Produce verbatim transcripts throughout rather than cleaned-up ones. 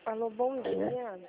Alô, bom É. dia.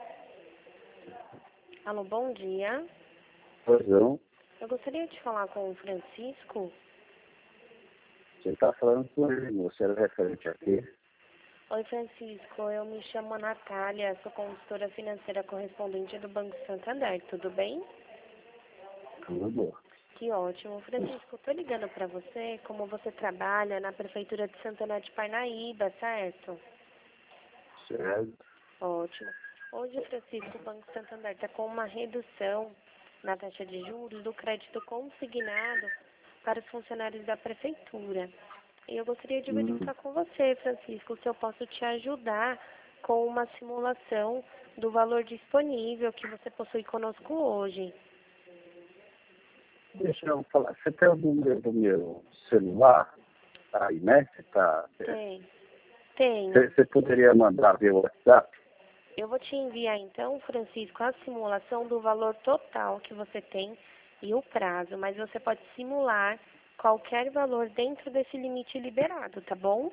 Alô, bom dia. Pois não, Eu gostaria de falar com o Francisco. você está falando com ele, você era referente aqui. Oi, Francisco. Eu me chamo Natália, sou consultora financeira correspondente do Banco Santander. Tudo bem? Tudo. Que ótimo. Francisco, estou ligando para você como você trabalha na Prefeitura de Santana de Parnaíba, certo? Certo. Ótimo. Hoje, Francisco, o Banco Santander está com uma redução na taxa de juros do crédito consignado para os funcionários da Prefeitura. E eu gostaria de Hum, verificar com você, Francisco, se eu posso te ajudar com uma simulação do valor disponível que você possui conosco hoje. deixa eu falar, você tem o número do meu celular? Tá aí, né? Você, tá, Tem. Tenho. você, você poderia mandar via WhatsApp? Eu vou te enviar então, Francisco, a simulação do valor total que você tem e o prazo, mas você pode simular qualquer valor dentro desse limite liberado, tá bom?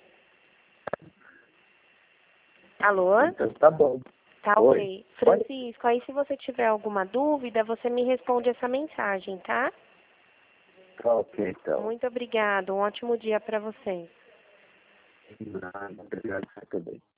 Alô? Então tá bom. Tá Oi. ok. Francisco, aí se você tiver alguma dúvida, você me responde essa mensagem, tá? Tá ok, então. Muito obrigada. Um ótimo dia para você. Nada, obrigado, você também.